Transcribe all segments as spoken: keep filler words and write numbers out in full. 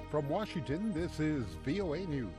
From Washington, this is V O A News.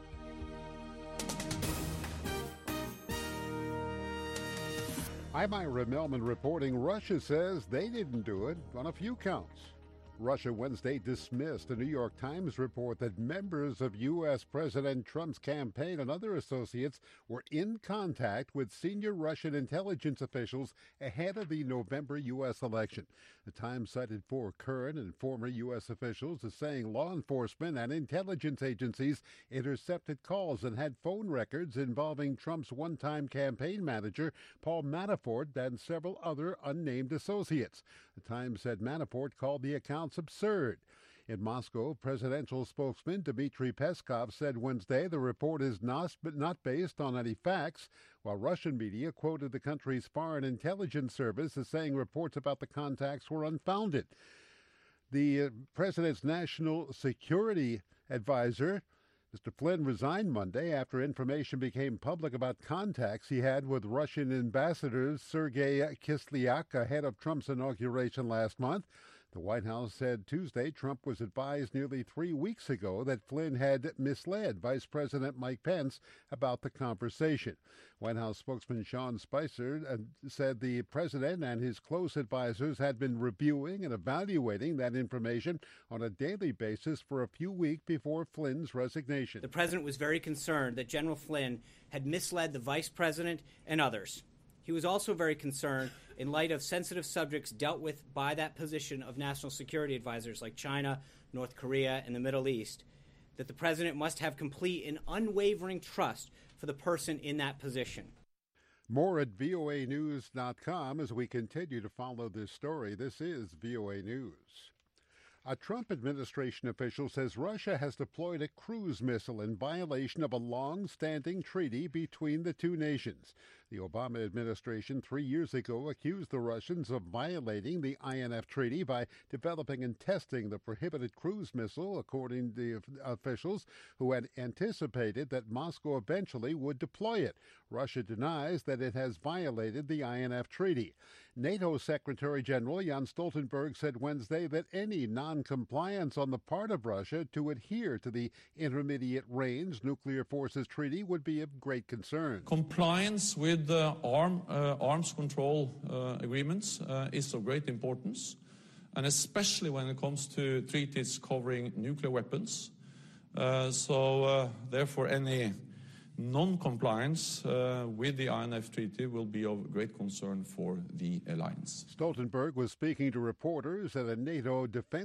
I'm Ira Melman reporting Russia says they didn't do it on a few counts. Russia Wednesday dismissed a New York Times report that members of U S President Trump's campaign and other associates were in contact with senior Russian intelligence officials ahead of the November U S election. The Times cited four current and former U S officials as saying law enforcement and intelligence agencies intercepted calls and had phone records involving Trump's one-time campaign manager, Paul Manafort, and several other unnamed associates. The Times said Manafort called the account absurd. In Moscow, presidential spokesman Dmitry Peskov said Wednesday the report is not, not based on any facts, while Russian media quoted the country's foreign intelligence service as saying reports about the contacts were unfounded. The uh, president's national security advisor, Mister Flynn, resigned Monday after information became public about contacts he had with Russian ambassador Sergei Kislyak ahead of Trump's inauguration last month. The White House said Tuesday Trump was advised nearly three weeks ago that Flynn had misled Vice President Mike Pence about the conversation. White House spokesman Sean Spicer uh, said the president and his close advisors had been reviewing and evaluating that information on a daily basis for a few weeks before Flynn's resignation. The president was very concerned that General Flynn had misled the vice president and others. He was also very concerned in light of sensitive subjects dealt with by that position of national security advisors like China, North Korea, and the Middle East, that the president must have complete and unwavering trust for the person in that position. More at V O A news dot com as we continue to follow this story. This is V O A News. A Trump administration official says Russia has deployed a cruise missile in violation of a long-standing treaty between the two nations. The Obama administration three years ago accused the Russians of violating the I N F treaty by developing and testing the prohibited cruise missile, according to officials who had anticipated that Moscow eventually would deploy it. Russia denies that it has violated the I N F treaty. NATO Secretary General Jens Stoltenberg said Wednesday that any non-compliance on the part of Russia to adhere to the Intermediate Range Nuclear Forces Treaty would be of great concern. Compliance with the arm, uh, arms control uh, agreements uh, is of great importance, and especially when it comes to treaties covering nuclear weapons. Uh, so, uh, therefore, any non-compliance uh, with the I N F treaty will be of great concern for the alliance. Stoltenberg was speaking to reporters at a NATO defense